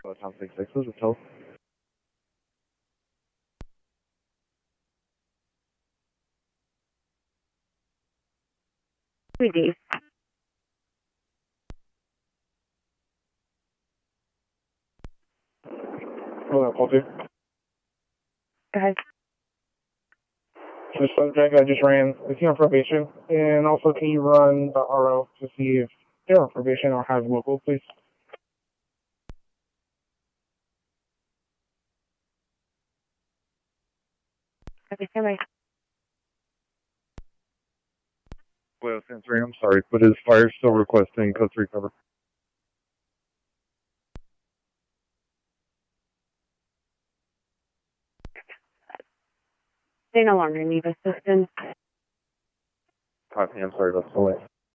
Tom 66, this is Phil. Dave. Hold on, call two. Go ahead. The subject I just ran, is he on probation? And also, can you run the RO to see if they're on probation or have local, please? Okay, stand by. Well, Sensory, I'm sorry, but is fire still requesting code 3 cover? They no longer need assistance. Copy, I'm sorry, that's the way.